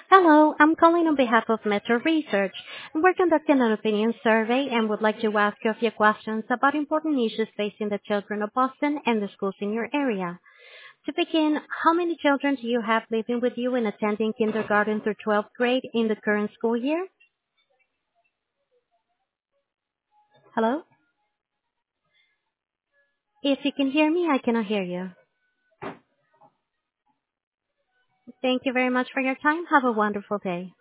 Hello, I'm calling on behalf of Metro Research, and we're conducting an opinion survey and would like to ask you a few questions about important issues facing the children of Boston and the schools in your area. To begin, how many children do you have living with you and attending kindergarten through 12th grade in the current school year? Hello? If you can hear me, I cannot hear you. Thank you very much for your time. Have a wonderful day.